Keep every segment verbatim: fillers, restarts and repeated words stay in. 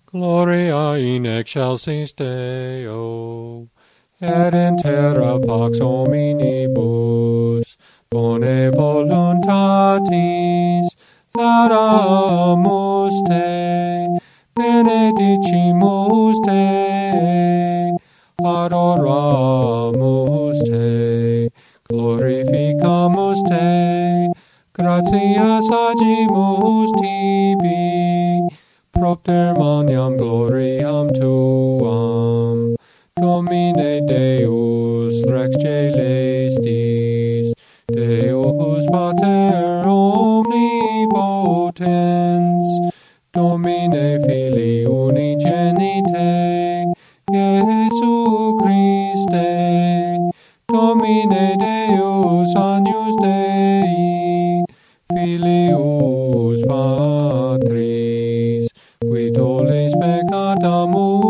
Gloria in excelsis Deo, et in terra pax hominibus, bone voluntatis, laudamus te, benedicimus te, adoramus te, glorificamus te, gratias agimus tibi, propter maniam gloriam tuam, Domine Deus Rex Celestis, Deus Pater omnipotens, Domine Filii unigenite, Iesu Christe, Domine Deus agnus Dei, Filius Patris, qui tollis peccata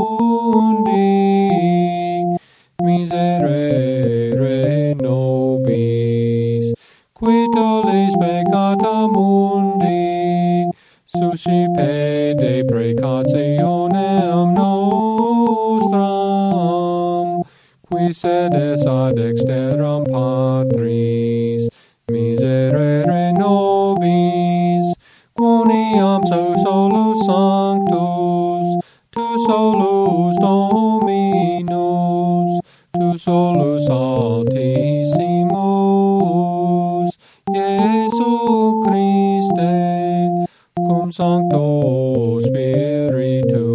mundi, miserere nobis, qui tollis peccata mundi, suscipe deprecationem nostram, qui sedes ad dexteram Patris, miserere nobis, quoniam tu solus sanctus, tu solus Dominus, tu solus altissimus, Iesu Christe, cum Sancto Spiritu